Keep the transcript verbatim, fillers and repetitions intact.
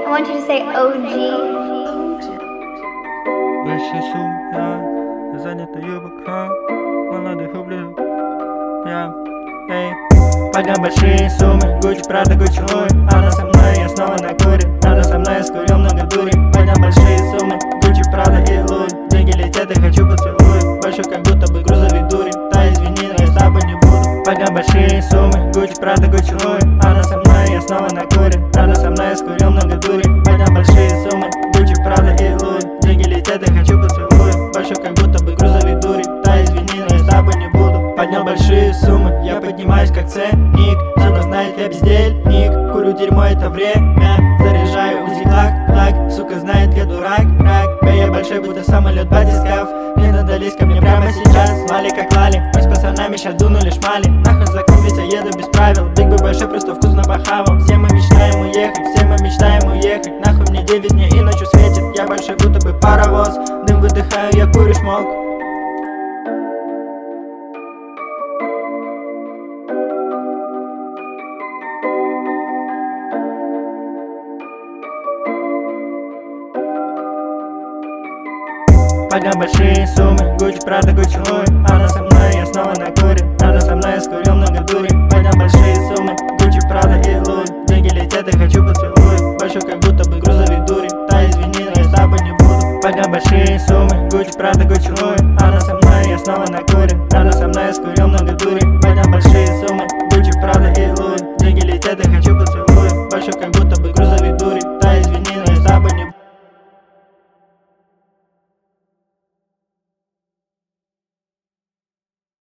I want you to say O G. Большие суммы, я занята юбка, молодых ублюдок, я, эй. Поднял большие суммы, Гуччи, Прада, Гуччи, Луи. Она со мной, я снова на куре. Она со мной, я скурил много дури. Поднял большие суммы, Гуччи, Прада и Луи. Деньги летят, я хочу поцелуй. Большой, как будто бы грузовик дури. Да извини, но я с тобой не буду. Поднял большие суммы, Гуччи, Прада, Гуччи, Луи. Она со мной, я снова на куре. Она со мной, я скурил много дури. Поднял большие суммы, Гуччи, Прада и Луи. Деньги летят, я хочу поцелуй. Большой, как будто бы грузовик дури. Да извини, но я с тобой не буду. Поднял большие суммы, я поднимаюсь как ценник. Сука знает, я бездельник. Курю дерьмо, это время. Заряжаю узи, клак, клак. Сука знает, я дурак, рак. Я большой, будто самолет, батискаф. Не надались ко мне прямо сейчас. Лали как лали, мы с пацанами щас дунули шмали. Нахуй закон, ведь я еду без правил. Биг бы большой, просто вкусно похавал. Все мы мечтаем уехать, все мы мечтаем уехать. Нахуй мне девять, мне и ночью светит. Я большой, будто бы паровоз. Дым выдыхаю, я курю шмок. Поднял большие суммы, Гуччи, Прада, Гуччи, Луи. Она со мной, я снова на куре. Она со мной, я скурил много дури.